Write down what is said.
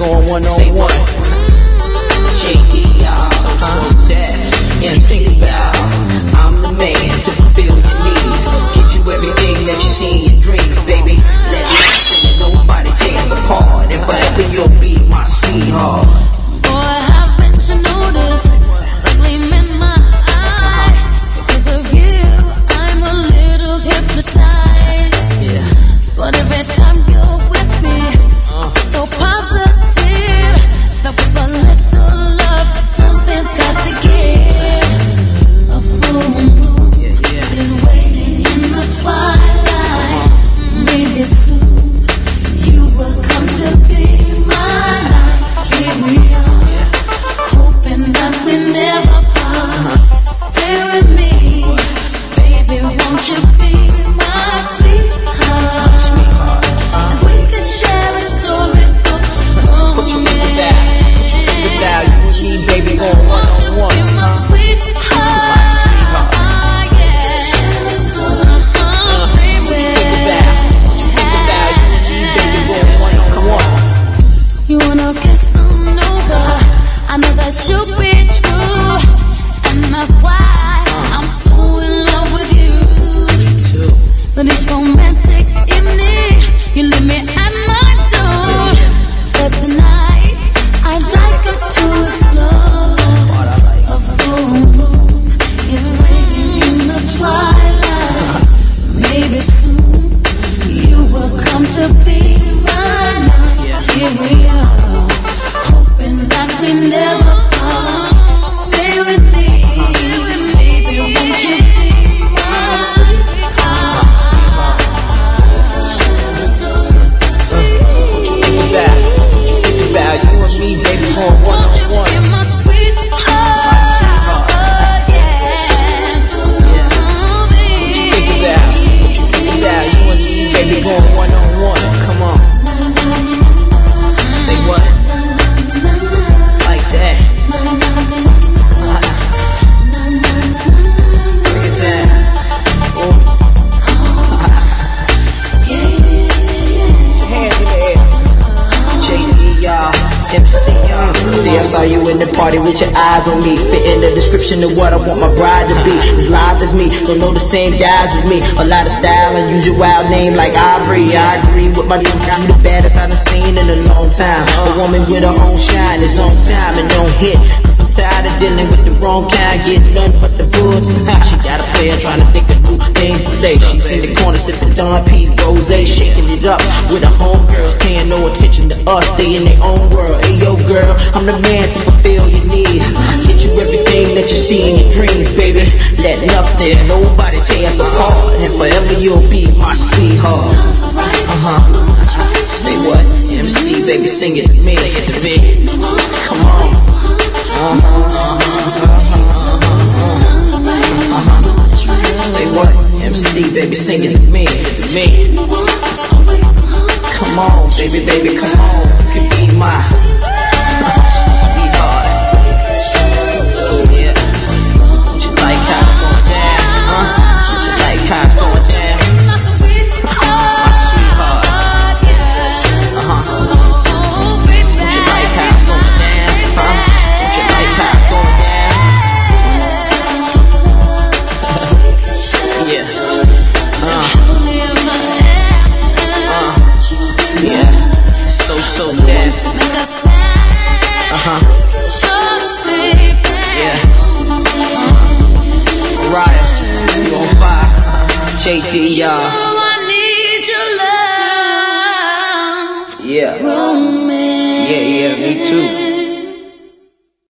going one-on-one. JD, and think about, I'm the man to fulfill your needs. Get you everything that you see in your dreams, baby. Let me sing, nobody tear us apart, and forever you'll be my sweetheart. Boy, haven't you noticed the gleam in my eye? Because of you, I'm a little hypnotized. But every time you're with me, so positive, that with a little love, something's got to give. A full moon is waiting in the twilight. Maybe soon you will come to be mine. Here we are, hoping that we never part. Stay with me, baby, won't you be my sweetheart? We could share a story book. What you think about? You and me, baby, going one-on-one. Be my sweetheart, yeah. Share a story book, baby. You wanna kiss on over? I know that you'll be true, and that's why I'm so in love with you. But it's romantic evening, you leave me at my door. But tonight, I'd like us to explore. A full moon is waiting in the twilight. Maybe soon you will come to be mine. Here we are, hoping that we never part. Stay with me, baby, won't you be my sweetheart? Think about you and me, baby, going Won't you one-on-one. be my sweetheart? Yeah. Think about you and me, baby, going one-on-one. Come on. Say what? Like that. Look at that. Hands in the air. JD, MC, See, I saw you in the party with your eyes on me. Fit in the description of what I want my bride to be. As live as me, don't know the same guys as me. A lot of style and use your wild name like Aubrey. I agree with my nigga, you the baddest I done seen in a long time. A woman with her own shine is on time and don't hit. Cause I'm tired of dealing with the wrong kind, get nothing but the bull. She got a player trying to think of new things to say. She's in the corner sipping Don P. Rose, shaking it up with her homegirls, paying no attention to us. They in their own world. Hey yo, girl, I'm the man to fulfill your needs. Get you everything that you see in your dreams, baby. Let nothing, nobody tear us apart, and forever you'll be my sweetheart. Say what? MC, baby, sing it to me. Come on. Say what? MC, baby, sing it to me. Come on, baby, come on. You can be my sweetheart. Yeah. Would you like how it's going down? Would you like how it's going down? My sweetheart, Would you like how it's going down? Would you like how it's going down? Yeah. Yeah. So sad. Yeah. Mariah, you on fire. JD, y'all. Yeah. Yeah, me too.